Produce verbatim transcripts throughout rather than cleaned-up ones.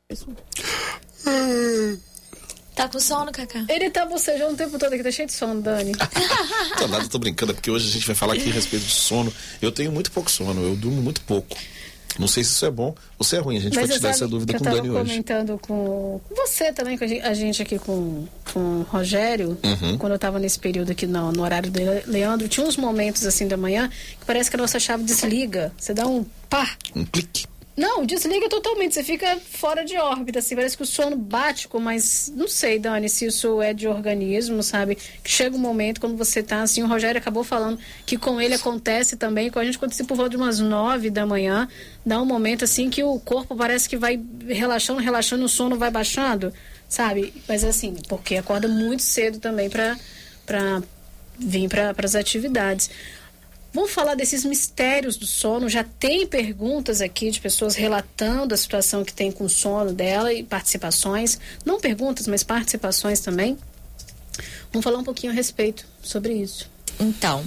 Tá com sono, Cacá? Ele tá bocejando o tempo todo aqui, tá cheio de sono, Dani. Tô nada, tô brincando, é porque hoje a gente vai falar aqui a respeito de sono. Eu tenho muito pouco sono, eu durmo muito pouco. Não sei se isso é bom ou se é ruim, a gente Mas vai tirar essa dúvida com o Dani hoje. Eu tava comentando com você também, com a gente aqui com, com o Rogério, uhum. quando eu tava nesse período aqui no, no horário do Leandro, tinha uns momentos assim da manhã que parece que a nossa chave desliga, você dá um pá. Um clique. Não, desliga totalmente, você fica fora de órbita, assim, parece que o sono bate com mais, não sei, Dani, se isso é de organismo, sabe, que chega um momento quando você tá, assim, o Rogério acabou falando que com ele acontece também, com a gente acontece por volta de umas nove da manhã, dá um momento, assim, que o corpo parece que vai relaxando, relaxando, o sono vai baixando, sabe, mas assim, porque acorda muito cedo também pra, pra vir para as atividades. Vamos falar desses mistérios do sono. Já tem perguntas aqui de pessoas relatando a situação que tem com o sono dela e participações. Não perguntas, mas participações também. Vamos falar um pouquinho a respeito sobre isso. Então,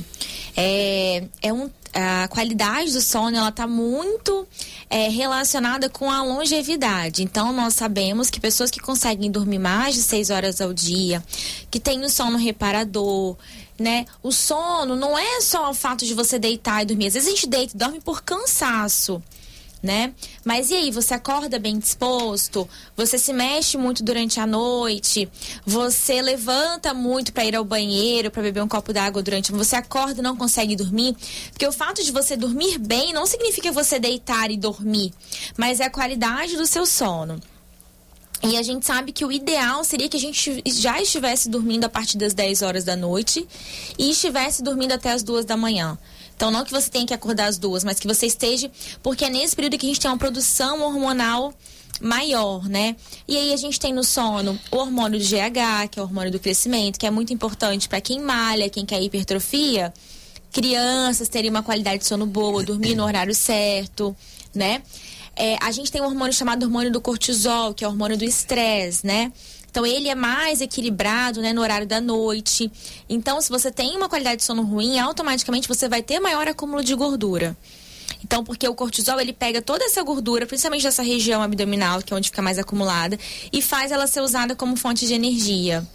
é, é um, a qualidade do sono, ela está muito é, relacionada com a longevidade. Então, nós sabemos que pessoas que conseguem dormir mais de seis horas ao dia, que têm um sono reparador, né? O sono não é só o fato de você deitar e dormir. Às vezes a gente deita e dorme por cansaço, né? Mas e aí, você acorda bem disposto? Você se mexe muito durante a noite? Você levanta muito para ir ao banheiro, para beber um copo d'água durante... Você acorda e não consegue dormir? Porque o fato de você dormir bem não significa você deitar e dormir, mas é a qualidade do seu sono. E a gente sabe que o ideal seria que a gente já estivesse dormindo a partir das dez horas da noite e estivesse dormindo até as duas da manhã. Então, não que você tenha que acordar às duas, mas que você esteja... Porque é nesse período que a gente tem uma produção hormonal maior, né? E aí a gente tem no sono o hormônio do G H, que é o hormônio do crescimento, que é muito importante para quem malha, quem quer hipertrofia. Crianças terem uma qualidade de sono boa, dormir no horário certo, né? É, a gente tem um hormônio chamado hormônio do cortisol, que é o hormônio do estresse, né? Então, ele é mais equilibrado, né, no horário da noite. Então, se você tem uma qualidade de sono ruim, automaticamente você vai ter maior acúmulo de gordura. Então, porque o cortisol, ele pega toda essa gordura, principalmente dessa região abdominal, que é onde fica mais acumulada, e faz ela ser usada como fonte de energia.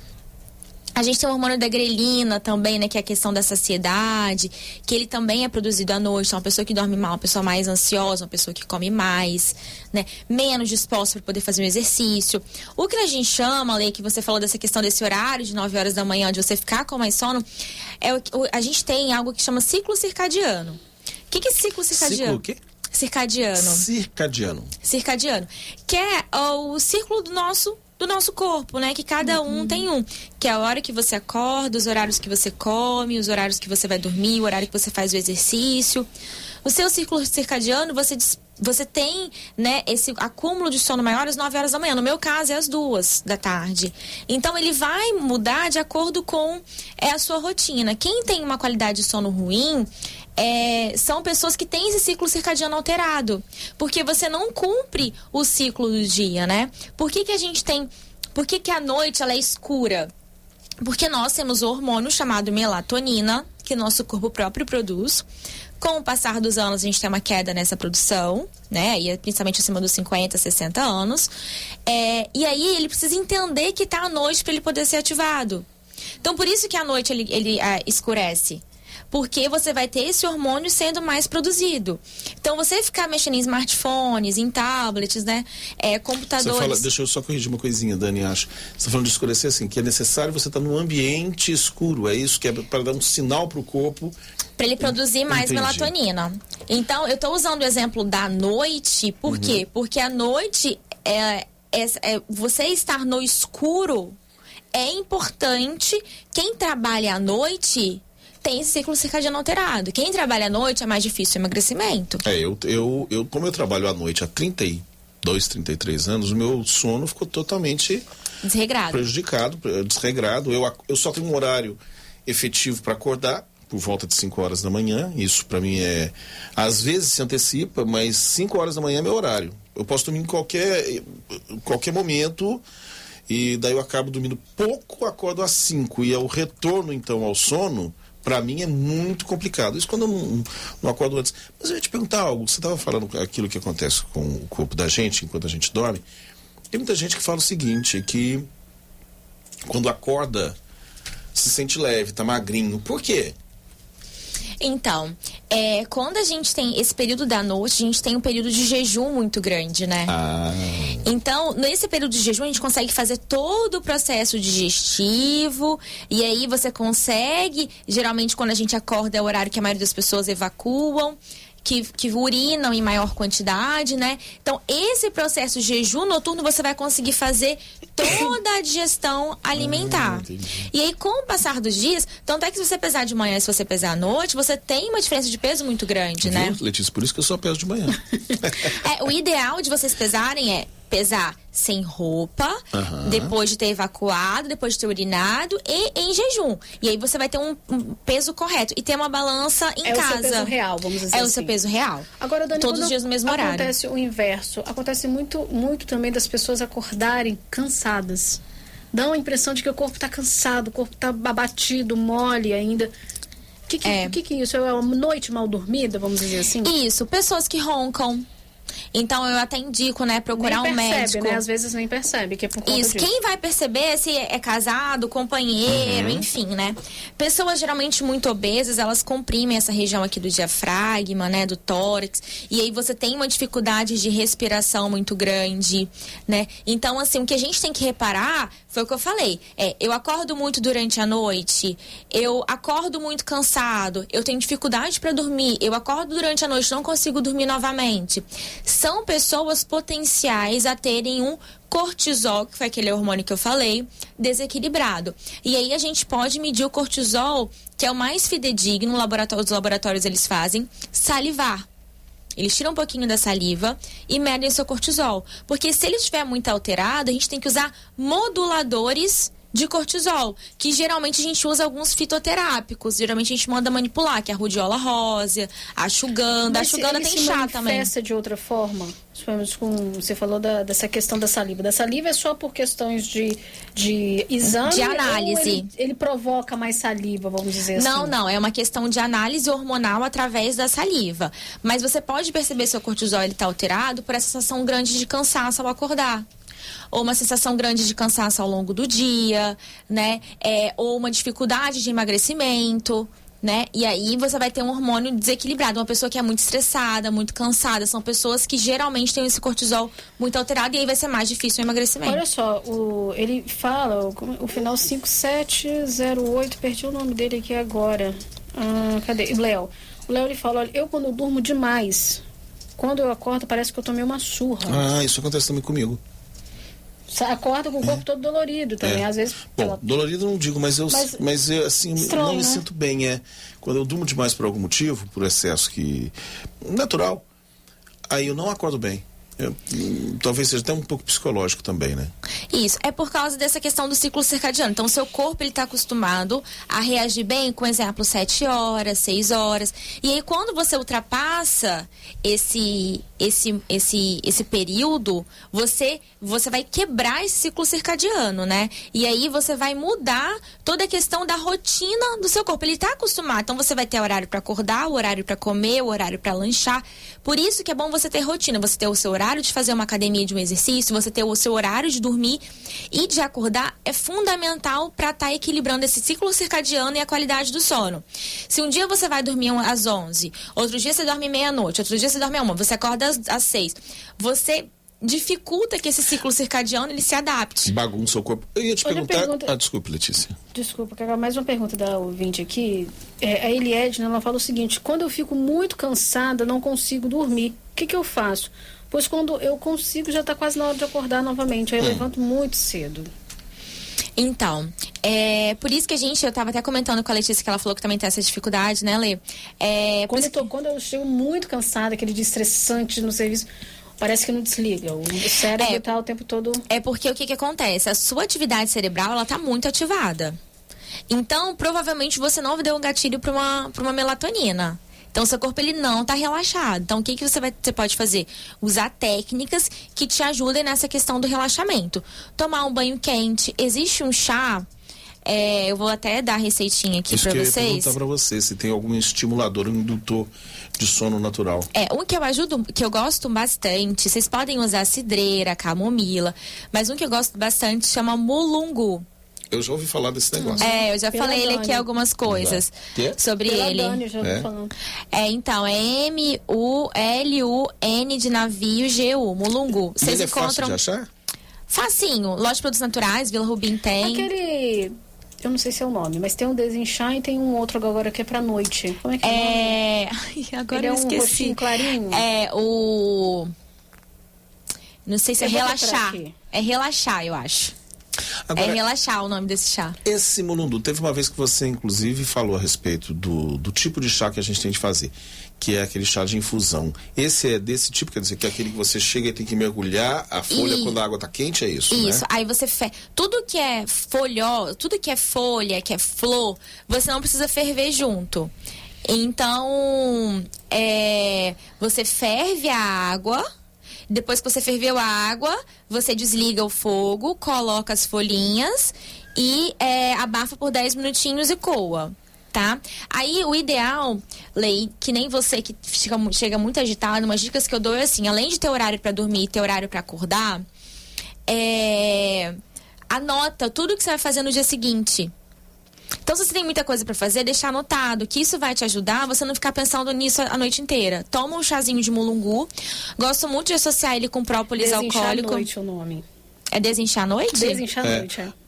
A gente tem o hormônio da grelina também, né, que é a questão da saciedade, que ele também é produzido à noite. Então, uma pessoa que dorme mal, uma pessoa mais ansiosa, uma pessoa que come mais, né, menos disposta para poder fazer um exercício. O que a gente chama, Lê, que você falou dessa questão desse horário de nove horas da manhã, de você ficar com mais sono, é o, a gente tem algo que chama ciclo circadiano. O que, que é ciclo circadiano? Ciclo o quê? Circadiano. Circadiano. Circadiano. Que é o círculo do nosso... do nosso corpo, né? Que cada um uhum. tem um. Que é a hora que você acorda, os horários que você come, os horários que você vai dormir, o horário que você faz o exercício. O seu círculo circadiano, você, você tem, né, esse acúmulo de sono maior às nove horas da manhã. No meu caso, é às duas da tarde. Então, ele vai mudar de acordo com é, a sua rotina. Quem tem uma qualidade de sono ruim... É, são pessoas que têm esse ciclo circadiano alterado, porque você não cumpre o ciclo do dia, né? Por que que a gente tem... Por que que a noite ela é escura? Porque nós temos o hormônio chamado melatonina, que nosso corpo próprio produz. Com o passar dos anos, a gente tem uma queda nessa produção, né? E principalmente acima dos cinquenta, sessenta anos. É, e aí ele precisa entender que tá à noite para ele poder ser ativado. Então, por isso que à noite ele, ele ah, escurece. Porque você vai ter esse hormônio sendo mais produzido. Então, você ficar mexendo em smartphones, em tablets, né? É, computadores... Você fala, deixa eu só corrigir uma coisinha, Dani, acho. Você está falando de escurecer assim, que é necessário você estar num ambiente escuro. É isso que é para dar um sinal para o corpo... Para ele produzir mais Entendi. melatonina. Então, eu estou usando o exemplo da noite. Por uhum. quê? Porque a noite, é, é, é, você estar no escuro é importante. Quem trabalha à noite... tem esse ciclo circadiano alterado. Quem trabalha à noite é mais difícil o emagrecimento. É, eu, eu, eu, como eu trabalho à noite há trinta e dois, trinta e três anos, o meu sono ficou totalmente desregrado. prejudicado, desregrado. Eu, eu só tenho um horário efetivo para acordar, por volta de cinco horas da manhã. Isso para mim é... Às vezes se antecipa, mas cinco horas da manhã é meu horário. Eu posso dormir em qualquer, qualquer momento... E daí eu acabo dormindo pouco, acordo às cinco. E é o retorno, então, ao sono, pra mim é muito complicado. Isso quando eu não, não acordo antes. Mas eu ia te perguntar algo. Você estava falando aquilo que acontece com o corpo da gente enquanto a gente dorme. Tem muita gente que fala o seguinte, que quando acorda se sente leve, tá magrinho. Por quê? Então, é, quando a gente tem esse período da noite, a gente tem um período de jejum muito grande, né? Ah. Então, nesse período de jejum, a gente consegue fazer todo o processo digestivo. E aí você consegue, geralmente quando a gente acorda é o horário que a maioria das pessoas evacuam. Que, que urinam em maior quantidade, né? Então, esse processo de jejum noturno, você vai conseguir fazer toda a digestão alimentar. Ah, e aí, com o passar dos dias, tanto é que se você pesar de manhã e se você pesar à noite, você tem uma diferença de peso muito grande, Viu, né? Letícia? Por isso que eu só peso de manhã. É, o ideal de vocês pesarem é pesar sem roupa, Aham. depois de ter evacuado, depois de ter urinado e em jejum. E aí você vai ter um, um peso correto. E ter uma balança em É casa. o seu peso real, vamos dizer É assim. o seu peso real. Agora, Dani, todos quando os dias no mesmo horário. acontece o inverso, acontece muito, muito também das pessoas acordarem cansadas. Dá uma impressão de que o corpo está cansado, o corpo está abatido, mole ainda. O que que, É. que que é isso? É uma noite mal dormida, vamos dizer assim? Isso, pessoas que roncam. Então eu até indico, né, procurar nem um percebe, médico. né? Às vezes nem percebe que é por conta Isso, disso. quem vai perceber se é casado, companheiro, enfim, né? Pessoas geralmente muito obesas, elas comprimem essa região aqui do diafragma, né, do tórax, e aí você tem uma dificuldade de respiração muito grande, né? Então, assim, o que a gente tem que reparar, foi o que eu falei, é, eu acordo muito durante a noite, eu acordo muito cansado, eu tenho dificuldade para dormir, eu acordo durante a noite, não consigo dormir novamente. São pessoas potenciais a terem um cortisol, que foi aquele hormônio que eu falei, desequilibrado. E aí a gente pode medir o cortisol, que é o mais fidedigno, no laboratório, os laboratórios eles fazem, salivar. Eles tiram um pouquinho da saliva e medem o seu cortisol. Porque se ele estiver muito alterado, a gente tem que usar moduladores de cortisol, que geralmente a gente usa alguns fitoterápicos. Geralmente a gente manda manipular, que é a rudiola rósea, a ashwagandha. A Mas ashwagandha ele tem se chá também. manifesta de outra forma? Supomos com, você falou da, dessa questão da saliva. Da saliva é só por questões de, de exame? De análise. Ou ele, ele provoca mais saliva, vamos dizer Não, assim? não. É uma questão de análise hormonal através da saliva. Mas você pode perceber se o cortisol está alterado por essa sensação grande de cansaço ao acordar. Ou uma sensação grande de cansaço ao longo do dia, né? É, ou uma dificuldade de emagrecimento, né? E aí você vai ter um hormônio desequilibrado. Uma pessoa que é muito estressada, muito cansada. São pessoas que geralmente têm esse cortisol muito alterado e aí vai ser mais difícil o emagrecimento. Olha só, o, ele fala, o, o final cinco sete zero oito, perdi o nome dele aqui agora. Ah, cadê? O Léo. O Léo, ele fala, olha, eu quando eu durmo demais, quando eu acordo parece que eu tomei uma surra. Ah, isso acontece também comigo. Acorda com o corpo é. todo dolorido também, é. às vezes... Bom, ela... dolorido eu não digo, mas eu, mas, mas eu assim, estranho, não me né? sinto bem. É, quando eu durmo demais por algum motivo, por excesso que... natural, aí eu não acordo bem. Eu, hum, talvez seja até um pouco psicológico também, né? Isso, é por causa dessa questão do ciclo circadiano. Então, o seu corpo, ele está acostumado a reagir bem, com exemplo, sete horas, seis horas. E aí, quando você ultrapassa esse, esse, esse, esse período, você, você vai quebrar esse ciclo circadiano, né? E aí, você vai mudar toda a questão da rotina do seu corpo. Ele está acostumado, então você vai ter horário para acordar, o horário para comer, o horário para lanchar. Por isso que é bom você ter rotina, você ter o seu horário de fazer uma academia, de um exercício, você ter o seu horário de dormir e de acordar é fundamental para estar tá equilibrando esse ciclo circadiano e a qualidade do sono. Se um dia você vai dormir às onze, outro dia você dorme meia-noite, outro dia você dorme à uma, você acorda às, às seis, você dificulta que esse ciclo circadiano ele se adapte. Bagunça o corpo. Eu ia te Outra perguntar... pergunta... Ah, desculpe, Letícia. Desculpa, Carol, mais uma pergunta da ouvinte aqui. É, a Eliedna, ela fala o seguinte, quando eu fico muito cansada, não consigo dormir, o que que eu faço? Pois quando eu consigo, já está quase na hora de acordar novamente. Aí eu hum. levanto muito cedo. Então, é por isso que a gente, eu estava até comentando com a Letícia que ela falou que também tem essa dificuldade, né, Lê? É, quando, eu tô, que... quando eu chego muito cansada, aquele dia estressante no serviço, parece que não desliga. O cérebro está é, o tempo todo... É porque o que que acontece? A sua atividade cerebral, ela está muito ativada. Então, provavelmente, você não deu um gatilho para uma, para uma melatonina. Então, seu corpo ele não está relaxado. Então, o que, que você, vai, você pode fazer? Usar técnicas que te ajudem nessa questão do relaxamento. Tomar um banho quente. Existe um chá É, eu vou até dar a receitinha aqui para vocês. Isso que eu ia perguntar para você, se tem algum estimulador, um indutor de sono natural. É, um que eu ajudo, que eu gosto bastante, vocês podem usar cidreira, camomila, mas um que eu gosto bastante chama mulungu. Eu já ouvi falar desse negócio. É, eu já Pela falei ele Dani. aqui algumas coisas sobre Pela ele. Dani, já É? falando. É, então, é M U L U N de navio G U, mulungu. E Vocês ele é fácil encontram de achar? facinho. Loja de Produtos Naturais, Vila Rubim tem. Aquele... Eu não sei se é o nome, mas tem um desinchar e tem um outro agora que é pra noite. Como é que é? É. Ai, agora Ele eu é um esqueci. roxinho clarinho? É o. Não sei se é Eu vou procurar relaxar. aqui. É relaxar, eu acho. Agora, É relaxar o nome desse chá. esse mulundu, teve uma vez que você, inclusive, falou a respeito do, do tipo de chá que a gente tem de fazer, que é aquele chá de infusão. Esse é desse tipo, quer dizer, que é aquele que você chega e tem que mergulhar a folha E- quando a água tá quente, é isso, Isso, né? aí você fe... tudo que é folhó, tudo que é folha, que é flor, você não precisa ferver junto. Então, é... você ferve a água, depois que você ferveu a água, você desliga o fogo, coloca as folhinhas e é, abafa por dez minutinhos e coa. Tá? Aí o ideal, Lei, que nem você que fica, mu- chega muito agitado, umas dicas que eu dou é assim, além de ter horário pra dormir e ter horário pra acordar, é, anota tudo que você vai fazer no dia seguinte. Então, se você tem muita coisa pra fazer, deixar anotado, que isso vai te ajudar a você não ficar pensando nisso a noite inteira. Toma um chazinho de mulungu. Gosto muito de associar ele com própolis Desinchar à alcoólico. noite o nome. É desinchar à noite? Desinchar à É. noite, é.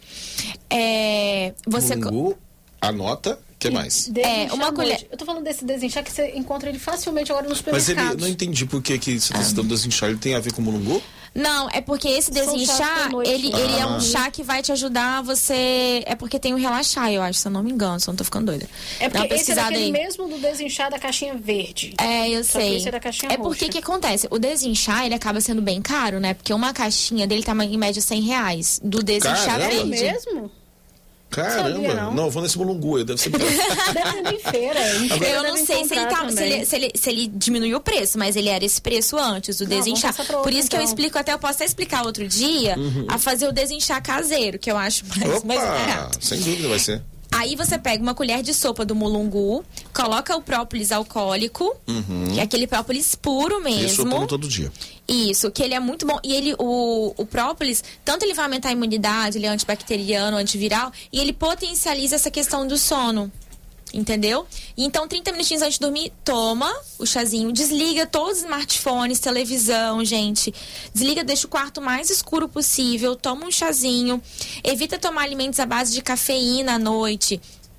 É, você Mulungu, anota, o que mais? Desinchar uma à colher- noite. Eu tô falando desse desinchar que você encontra ele facilmente agora nos Mas supermercados. ele, não entendi por que, que você Ah. está citando desinchar, ele tem a ver com mulungu? Não, é porque esse São chás desinchar, pra noite, ele, né? ele é Ah. um chá que vai te ajudar a você... É porque tem o relaxar, eu acho, se eu não me engano, se eu não tô ficando doida. É Dá uma porque esse é pesquisada daquele aí. mesmo do desinchar da caixinha verde. É, eu Só que sei. esse é da caixinha É porque roxa. que acontece? O desinchar, ele acaba sendo bem caro, né? Porque uma caixinha dele tá em média cem reais. Do desinchar Caramba! É verde. mesmo? Caramba! Sabia, não. não, eu vou nesse mulungu, deve ser bom. Deve ter em feira. Em feira Eu não deve sei se ele, encontrar tá, se, também. ele, se, ele, se ele diminuiu o preço, mas ele era esse preço antes, do Não, desinchar. vamos passar pra Por outro, isso que eu então. explico até, eu posso até explicar outro dia, a fazer o desinchar caseiro, que eu acho mais, mais Opa! barato. Sem dúvida vai ser. Aí você pega uma colher de sopa do mulungu, coloca o própolis alcoólico, que é aquele própolis puro Isso eu mesmo. tomo todo dia. Isso, que ele é muito bom. E ele, o, o própolis, tanto ele vai aumentar a imunidade, ele é antibacteriano, antiviral, e ele potencializa essa questão do sono. Entendeu? E então, trinta minutinhos antes de dormir, toma o chazinho, desliga todos os smartphones, televisão, gente. Desliga, deixa o quarto mais escuro possível, toma um chazinho. Evita tomar alimentos à base de cafeína à noite.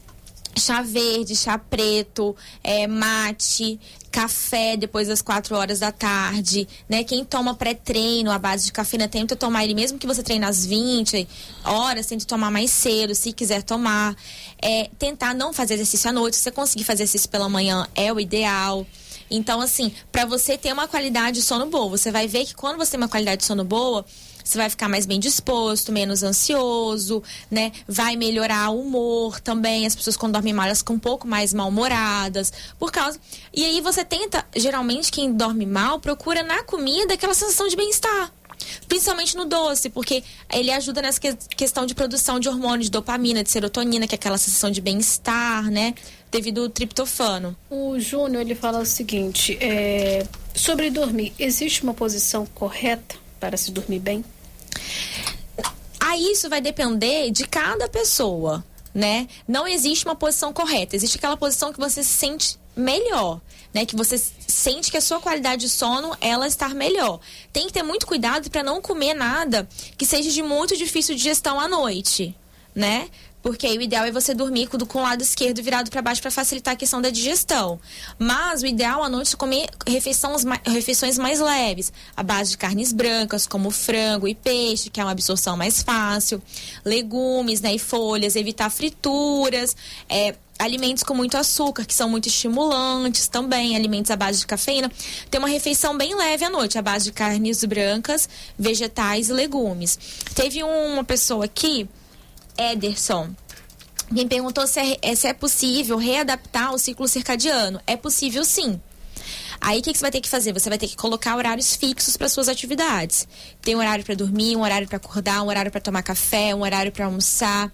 Chá verde, chá preto, é, mate, café depois das quatro horas da tarde, né? Quem toma pré-treino à base de cafeína, tenta tomar ele, mesmo que você treine às vinte horas, tenta tomar mais cedo, se quiser tomar. É, tentar não fazer exercício à noite, se você conseguir fazer exercício pela manhã, é o ideal. Então, assim, para você ter uma qualidade de sono boa, você vai ver que quando você tem uma qualidade de sono boa, você vai ficar mais bem disposto, menos ansioso, né? Vai melhorar o humor também. As pessoas quando dormem mal, elas ficam um pouco mais mal-humoradas. Por causa... E aí você tenta, geralmente quem dorme mal, procura na comida aquela sensação de bem-estar. Principalmente no doce, porque ele ajuda nessa que- questão de produção de hormônios, de dopamina, de serotonina, que é aquela sensação de bem-estar, né? Devido ao triptofano. O Júnior, ele fala o seguinte, é, sobre dormir, existe uma posição correta para se dormir bem? Aí isso vai depender de cada pessoa, né? Não existe uma posição correta. Existe aquela posição que você se sente melhor, né? Que você sente que a sua qualidade de sono, ela está melhor. Tem que ter muito cuidado para não comer nada que seja de muito difícil digestão à noite, né? Porque aí o ideal é você dormir com, com o lado esquerdo virado para baixo para facilitar a questão da digestão. Mas o ideal à noite é comer refeições, refeições mais leves, à base de carnes brancas, como frango e peixe, que é uma absorção mais fácil, legumes, né, e folhas, evitar frituras, é, alimentos com muito açúcar, que são muito estimulantes também, alimentos à base de cafeína. Tem uma refeição bem leve à noite, à base de carnes brancas, vegetais e legumes. Teve uma pessoa aqui, Ederson, quem perguntou se é, se é possível readaptar o ciclo circadiano. É possível, sim. Aí o que, que você vai ter que fazer? Você vai ter que colocar horários fixos para suas atividades. Tem um horário para dormir, um horário para acordar, um horário para tomar café, um horário para almoçar.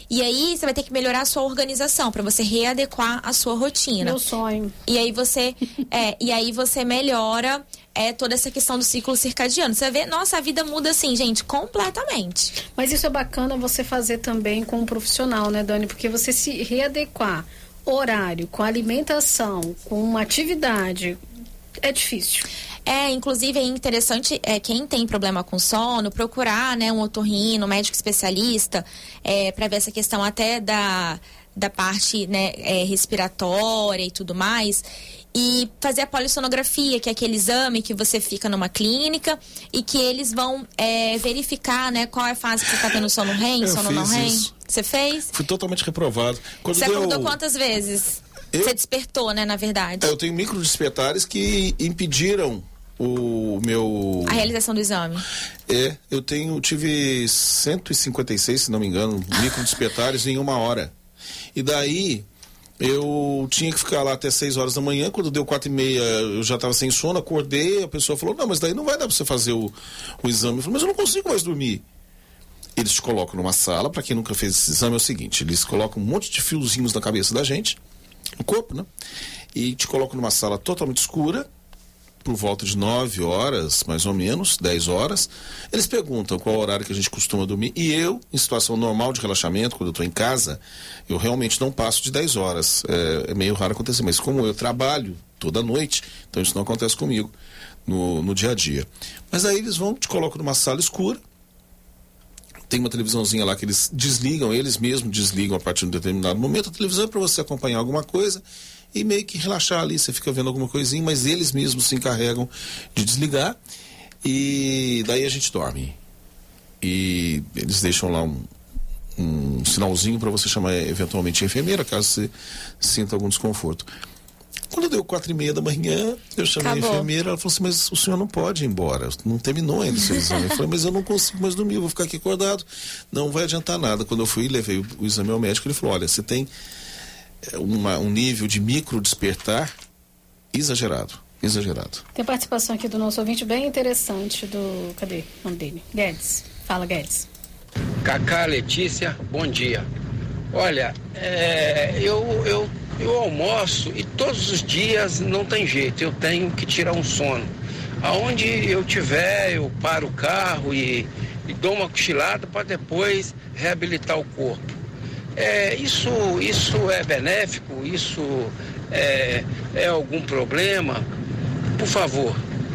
E aí você vai ter que melhorar a sua organização para você readequar a sua rotina. Meu sonho. E aí você, é, e aí você melhora é, toda essa questão do ciclo circadiano. Você vê, nossa, a vida muda assim, gente, completamente. Mas isso é bacana você fazer também com um profissional, né, Dani? Porque você se readequar horário, com alimentação, com uma atividade, é difícil. É, inclusive é interessante é, quem tem problema com sono procurar, né, um otorrino, um médico especialista, é, para ver essa questão até da, da parte, né, é, respiratória e tudo mais, e fazer a polissonografia, que é aquele exame que você fica numa clínica e que eles vão é, verificar, né, qual é a fase que você está tendo sono REM, Eu sono não fiz REM. isso. Você fez? Fui totalmente reprovado. Quando Você deu... acordou quantas vezes? Eu... Você despertou, né, na verdade? Eu tenho micro despertares que impediram o meu... A realização do exame. É, eu tenho, tive cento e cinquenta e seis, se não me engano, micro despertares em uma hora. E daí, eu tinha que ficar lá até seis horas da manhã. Quando deu quatro e meia, eu já estava sem sono, acordei, a pessoa falou, não, mas daí não vai dar para você fazer o, o exame. Eu falei, mas eu não consigo mais dormir. Eles te colocam numa sala, para quem nunca fez esse exame, é o seguinte, eles colocam um monte de fiozinhos na cabeça da gente, no corpo, né? E te colocam numa sala totalmente escura, por volta de nove horas, mais ou menos, dez horas. Eles perguntam qual é o horário que a gente costuma dormir. E eu, em situação normal de relaxamento, quando eu estou em casa, eu realmente não passo de dez horas. É, é meio raro acontecer, mas como eu trabalho toda noite, então isso não acontece comigo no, no dia a dia. Mas aí eles vão, te colocam numa sala escura, tem uma televisãozinha lá que eles desligam, eles mesmos desligam a partir de um determinado momento. A televisão é para você acompanhar alguma coisa e meio que relaxar ali, você fica vendo alguma coisinha, mas eles mesmos se encarregam de desligar e daí a gente dorme. E eles deixam lá um, um sinalzinho para você chamar eventualmente a enfermeira, caso você sinta algum desconforto. Quando deu quatro e meia da manhã, eu chamei Acabou. a enfermeira, ela falou assim, mas o senhor não pode ir embora, não terminou ainda o seu exame. Eu falei, mas eu não consigo mais dormir, eu vou ficar aqui acordado, não vai adiantar nada. Quando eu fui e levei o, o exame ao médico, ele falou, olha, você tem uma, um nível de micro despertar exagerado, exagerado. Tem participação aqui do nosso ouvinte bem interessante, do, cadê o nome dele? Guedes. Fala, Guedes. Cacá, Letícia, bom dia. Olha, é, eu, eu, eu almoço e todos os dias não tem jeito, eu tenho que tirar um sono. Aonde eu tiver, eu paro o carro e, e dou uma cochilada para depois reabilitar o corpo. É, isso, isso é benéfico? Isso é, é algum problema? Por favor,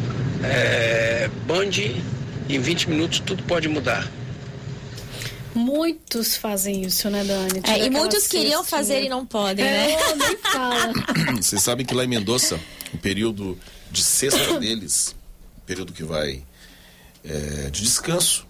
é, Band, em vinte minutos tudo pode mudar. Muitos fazem isso, né, Dani? É, e muitos queriam fazer e não podem, é, né? Nem fala. Vocês sabem que lá em Mendoza, o período de sexta deles, o período que vai é, de descanso,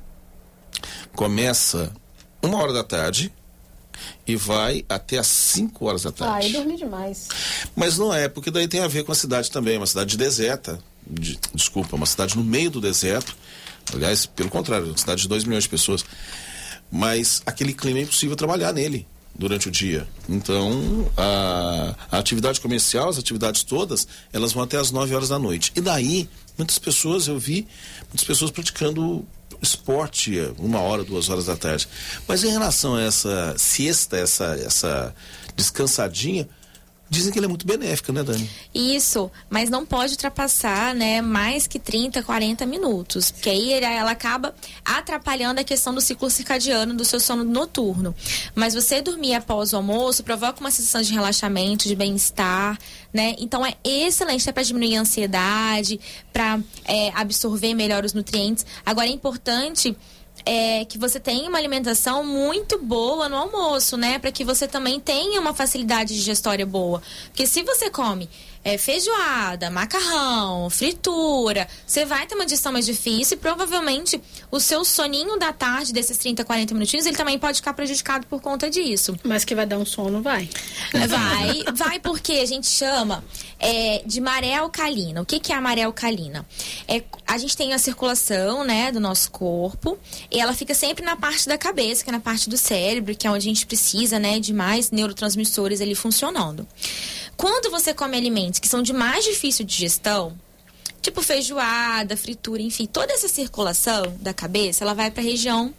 começa uma hora da tarde e vai até às cinco horas da tarde. Ah, eu dormi demais. Mas não é, porque daí tem a ver com a cidade também, uma cidade deserta, de, desculpa, uma cidade no meio do deserto, aliás, pelo contrário, uma cidade de dois milhões de pessoas, mas aquele clima é impossível trabalhar nele durante o dia. Então, a, a atividade comercial, as atividades todas, elas vão até às nove horas da noite. E daí, muitas pessoas, eu vi, muitas pessoas praticando esporte uma hora, duas horas da tarde. Mas em relação a essa siesta, essa, essa descansadinha, dizem que ela é muito benéfica, né, Dani? Isso, mas não pode ultrapassar, né, mais que trinta, quarenta minutos, porque aí ela acaba atrapalhando a questão do ciclo circadiano do seu sono noturno. Mas você dormir após o almoço provoca uma sensação de relaxamento, de bem-estar, né? Então é excelente, é para diminuir a ansiedade, para é, absorver melhor os nutrientes. Agora é importante É, que você tenha uma alimentação muito boa no almoço, né? Para que você também tenha uma facilidade digestória boa. Porque se você come é, feijoada, macarrão, fritura, você vai ter uma digestão mais difícil e provavelmente o seu soninho da tarde, desses trinta, quarenta minutinhos, ele também pode ficar prejudicado por conta disso. Mas que vai dar um sono, vai. Vai, vai porque a gente chama é, de maré alcalina. O que, que é a maré alcalina? É, a gente tem a circulação, né, do nosso corpo e ela fica sempre na parte da cabeça, que é na parte do cérebro, que é onde a gente precisa, né, de mais neurotransmissores ali funcionando. Quando você come alimentos que são de mais difícil digestão, tipo feijoada, fritura, enfim, toda essa circulação da cabeça, ela vai para a região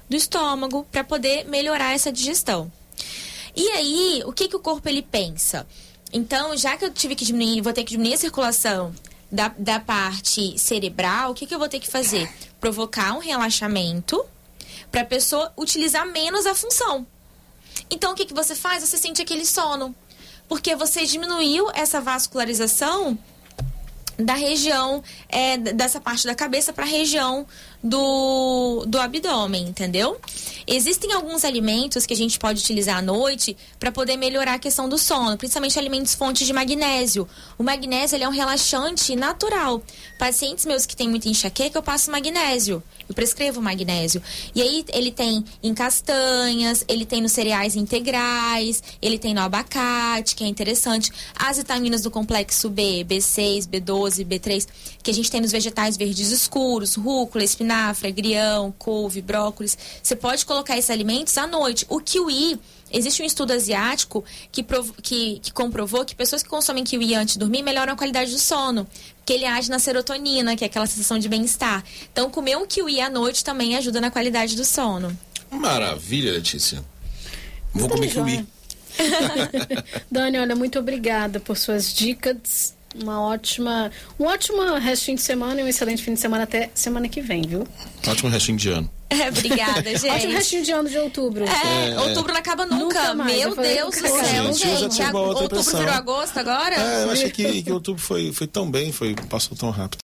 do estômago para poder melhorar essa digestão. E aí, o que, que o corpo ele pensa? Então, já que eu tive que diminuir, vou ter que diminuir a circulação da, da parte cerebral, o que, que eu vou ter que fazer? Provocar um relaxamento para a pessoa utilizar menos a função. Então, o que, que você faz? Você sente aquele sono. Porque você diminuiu essa vascularização da região, é, dessa parte da cabeça para a região do, do abdômen, entendeu? Existem alguns alimentos que a gente pode utilizar à noite para poder melhorar a questão do sono, principalmente alimentos fontes de magnésio. O magnésio ele é um relaxante natural. Pacientes meus que têm muita enxaqueca, eu passo magnésio. Eu prescrevo magnésio. E aí ele tem em castanhas, ele tem nos cereais integrais, ele tem no abacate, que é interessante. As vitaminas do complexo B, B seis, B doze, B três, que a gente tem nos vegetais verdes escuros, rúcula, espinafre, agrião, couve, brócolis. Você pode colocar esses alimentos à noite. O kiwi, existe um estudo asiático que, prov- que, que comprovou que pessoas que consomem kiwi antes de dormir melhoram a qualidade do sono. Porque ele age na serotonina, que é aquela sensação de bem-estar. Então, comer um kiwi à noite também ajuda na qualidade do sono. Maravilha, Letícia. Vou comer kiwi. Dani, olha, muito obrigada por suas dicas. Uma ótima, um ótimo restinho de semana e um excelente fim de semana até semana que vem, viu? Ótimo restinho de ano. É, obrigada, gente. Ótimo restinho de ano de outubro. É, É, outubro não acaba nunca. Nunca mais, Meu eu falei, Deus do nunca céu, mais. Gente, eu já gente. tive uma outra Outubro impressão. virou agosto agora? É, eu achei que, que outubro foi, foi tão bem, foi, passou tão rápido.